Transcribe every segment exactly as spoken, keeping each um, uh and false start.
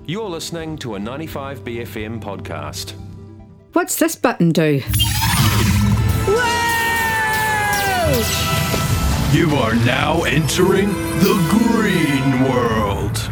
You're listening to a ninety-five B F M podcast. What's this button do? Whoa! You are now entering the green world.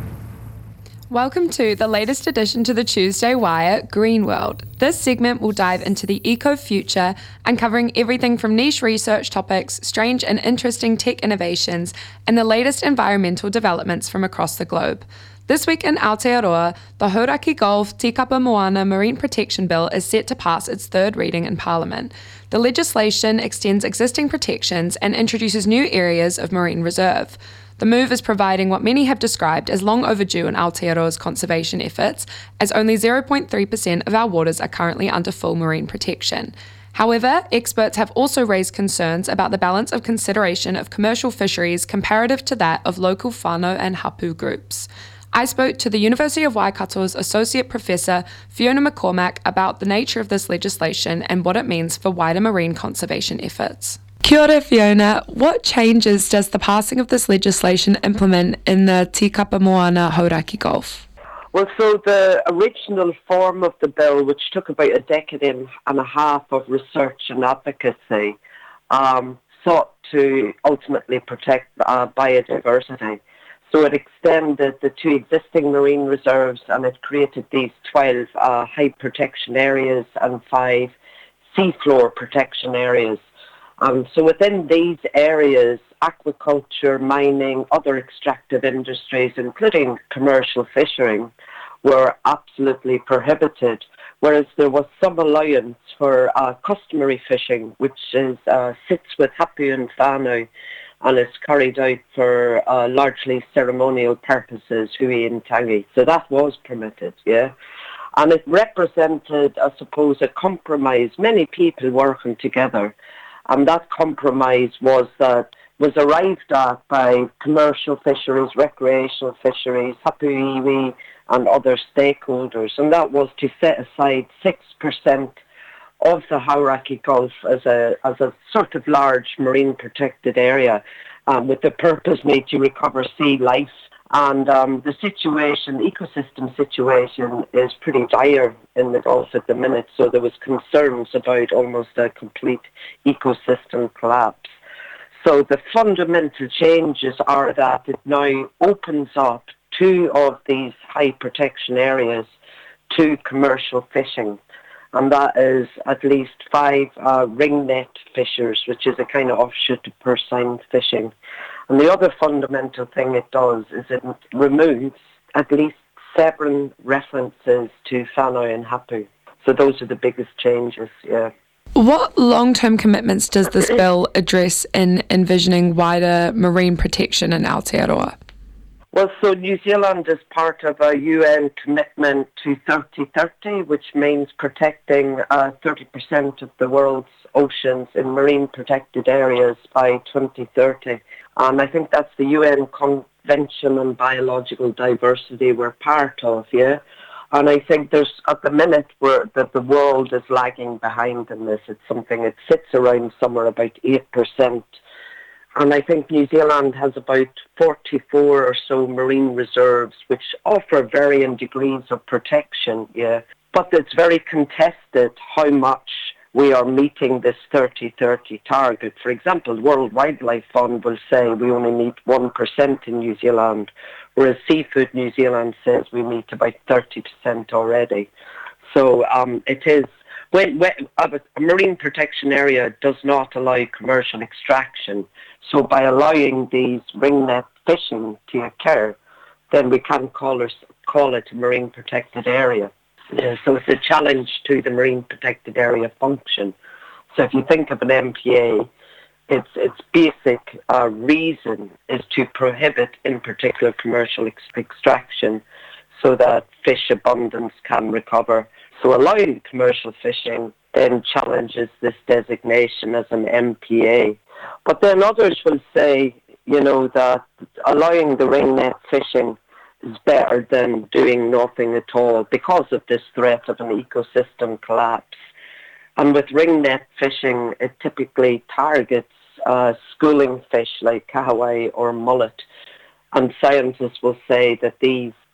Welcome to the latest addition to the Tuesday Wire, Green World. This segment will dive into the eco-future, uncovering everything from niche research topics, strange and interesting tech innovations, and the latest environmental developments from across the globe. This week in Aotearoa, the Hauraki Gulf Tikapa Moana Marine Protection Bill is set to pass its third reading in Parliament. The legislation extends existing protections and introduces new areas of marine reserve. The move is providing what many have described as long overdue in Aotearoa's conservation efforts, as only zero point three percent of our waters are currently under full marine protection. However, experts have also raised concerns about the balance of consideration of commercial fisheries comparative to that of local whānau and hapu groups. I spoke to the University of Waikato's Associate Professor Fiona McCormack about the nature of this legislation and what it means for wider marine conservation efforts. Kia ora, Fiona. What changes does the passing of this legislation implement in the Tikapa Moana Hauraki Gulf? Well, so the original form of the bill, which took about a decade and a half of research and advocacy, um, sought to ultimately protect uh, biodiversity. So it extended the two existing marine reserves and it created these twelve uh, high protection areas and five seafloor protection areas. Um, so within these areas, aquaculture, mining, other extractive industries, including commercial fishing, were absolutely prohibited, whereas there was some allowance for uh, customary fishing, which is uh, sits with hapu and whānau, and is carried out for uh, largely ceremonial purposes, hui and tangi. So that was permitted, yeah. And it represented, I suppose, a compromise, many people working together. And that compromise was that was arrived at by commercial fisheries, recreational fisheries, hapu iwi, and other stakeholders. And that was to set aside six percent of the Hauraki Gulf as a as a sort of large marine protected area, um, with the purpose made to recover sea life. And um, the situation, the ecosystem situation, is pretty dire in the Gulf at the minute. So there was concerns about almost a complete ecosystem collapse. So the fundamental changes are that it now opens up two of these high protection areas to commercial fishing. And that is at least five uh, ringnet fishers, which is a kind of offshoot of purse seine fishing. And the other fundamental thing it does is it removes at least seven references to whānau and hapu. So those are the biggest changes, yeah. What long-term commitments does this bill address in envisioning wider marine protection in Aotearoa? Well, so New Zealand is part of a U N commitment to thirty thirty, which means protecting uh, thirty percent of the world's oceans in marine protected areas by twenty thirty. And I think that's the U N Convention on Biological Diversity we're part of, yeah? And I think there's, at the minute, where that the world is lagging behind in this. It's something, it sits around somewhere about eight percent. And I think New Zealand has about forty-four or so marine reserves, which offer varying degrees of protection, yeah. But it's very contested how much we are meeting this thirty thirty target. For example, the World Wildlife Fund will say we only meet one percent in New Zealand, whereas Seafood New Zealand says we meet about thirty percent already. So um, it is, when, when a marine protection area does not allow commercial extraction, so by allowing these ringnet fishing to occur, then we can call, it, call it a marine protected area. Yeah, so it's a challenge to the marine protected area function. So if you think of an M P A, its its basic uh, reason is to prohibit, in particular, commercial ex- extraction, so that fish abundance can recover. So allowing commercial fishing then challenges this designation as an M P A. But then others will say, you know, that allowing the ringnet fishing is better than doing nothing at all because of this threat of an ecosystem collapse. And with ringnet fishing, it typically targets uh, schooling fish like kahawai or mullet. And scientists will say that these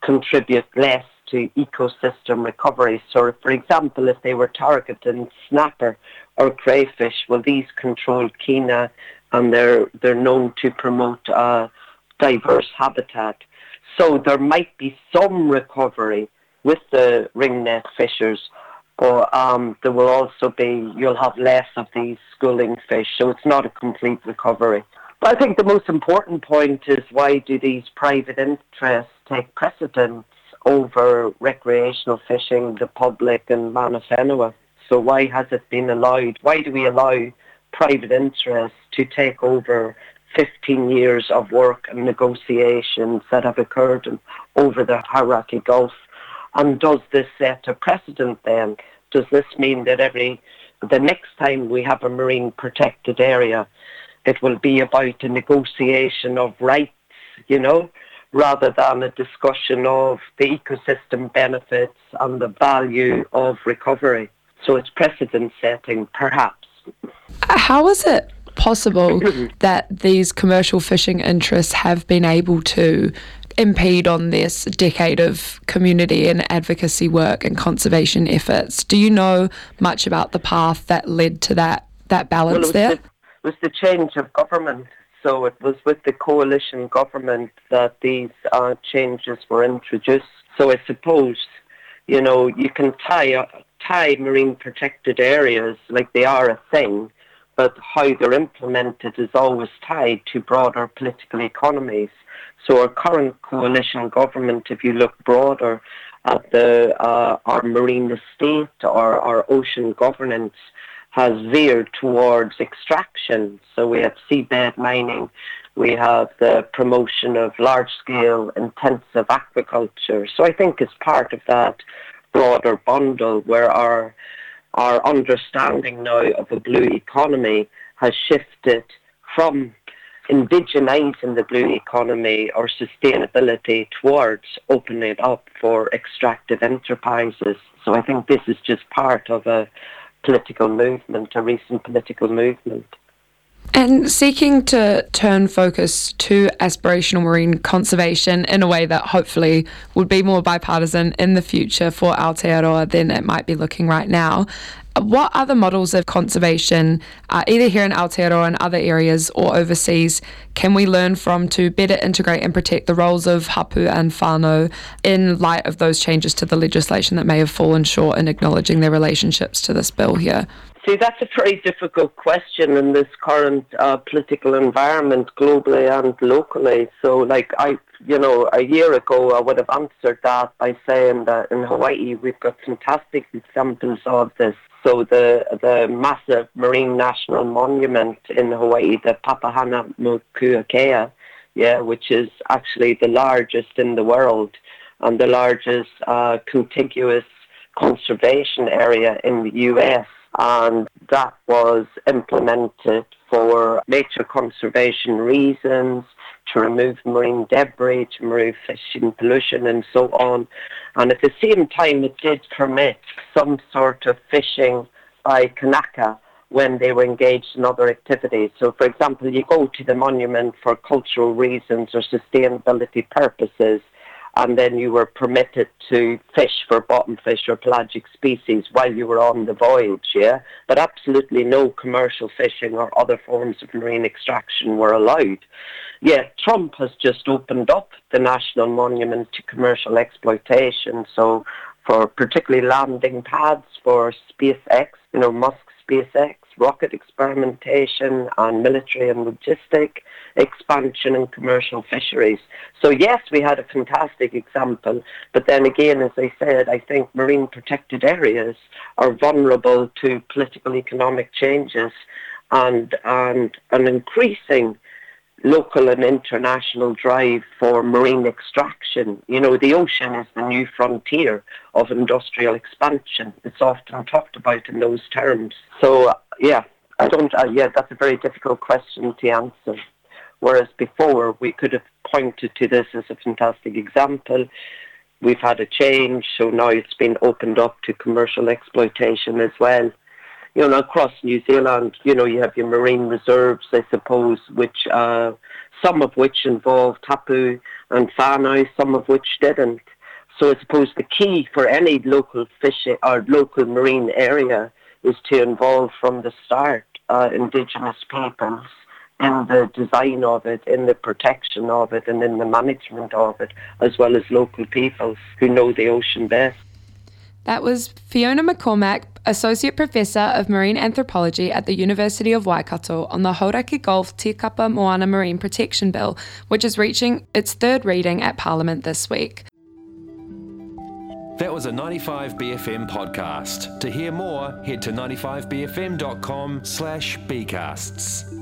contribute less to ecosystem recovery. So, for example, if they were targeting snapper or crayfish, well, these control Kina, and they're they're known to promote uh, diverse habitat. So there might be some recovery with the ringnet fishers, but um, there will also be, you'll have less of these schooling fish, so it's not a complete recovery. But I think the most important point is, why do these private interests take precedence over recreational fishing, the public and Mana Whenua? So why has it been allowed? Why do we allow private interests to take over fifteen years of work and negotiations that have occurred in, over the Hauraki Gulf? And does this set a precedent then? Does this mean that every the next time we have a marine protected area, it will be about a negotiation of rights, you know, rather than a discussion of the ecosystem benefits and the value of recovery? So it's precedent setting, perhaps. How is it possible that these commercial fishing interests have been able to impede on this decade of community and advocacy work and conservation efforts? Do you know much about the path that led to that, that balance well, it there? The, it was the change of government. So it was with the coalition government that these uh, changes were introduced. So I suppose, you know, you can tie uh, tie marine protected areas like they are a thing, but how they're implemented is always tied to broader political economies. So our current coalition government, if you look broader at the uh, our marine estate or our ocean governance, has veered towards extraction. So we have seabed mining, we have the promotion of large-scale intensive aquaculture. So I think it's part of that broader bundle where our our understanding now of a blue economy has shifted from indigenizing the blue economy or sustainability towards opening it up for extractive enterprises. So I think this is just part of a political movement, a recent political movement. And seeking to turn focus to aspirational marine conservation in a way that hopefully would be more bipartisan in the future for Aotearoa than it might be looking right now. What other models of conservation, uh, either here in Aotearoa and other areas or overseas, can we learn from to better integrate and protect the roles of hapu and whānau in light of those changes to the legislation that may have fallen short in acknowledging their relationships to this bill here? See, that's a very difficult question in this current uh, political environment, globally and locally. So, like, I, you know, a year ago, I would have answered that by saying that in Hawaii, we've got fantastic examples of this. So the the massive marine national monument in Hawaii, the Papahanaumokuakea, yeah, which is actually the largest in the world and the largest uh, contiguous conservation area in the U S, and that was implemented for nature conservation reasons, to remove marine debris, to remove fishing pollution and so on. And at the same time, it did permit some sort of fishing by Kanaka when they were engaged in other activities. So, for example, you go to the monument for cultural reasons or sustainability purposes, and then you were permitted to fish for bottomfish or pelagic species while you were on the voyage, yeah? But absolutely no commercial fishing or other forms of marine extraction were allowed. Yeah, Trump has just opened up the national monument to commercial exploitation, so for particularly landing pads for SpaceX, you know, Musk SpaceX, rocket experimentation and military and logistic expansion and commercial fisheries. So yes, we had a fantastic example, but then again, as I said, I think marine protected areas are vulnerable to political economic changes and, and an increasing local and international drive for marine extraction. You know, the ocean is the new frontier of industrial expansion. It's often talked about in those terms. So, uh, yeah, I don't, uh, yeah, that's a very difficult question to answer. Whereas before, we could have pointed to this as a fantastic example. We've had a change, so now it's been opened up to commercial exploitation as well. You know, across New Zealand, you know, you have your marine reserves, I suppose, which uh, some of which involved hapu and whānau, some of which didn't. So I suppose the key for any local fishing or local marine area is to involve from the start uh, Indigenous peoples in the design of it, in the protection of it, and in the management of it, as well as local peoples who know the ocean best. That was Fiona McCormack, Associate Professor of Marine Anthropology at the University of Waikato, on the Hauraki Gulf Te Kapa Moana Marine Protection Bill, which is reaching its third reading at Parliament this week. That was a ninety-five B F M podcast. To hear more, head to ninety-five b f m dot com slash bcasts.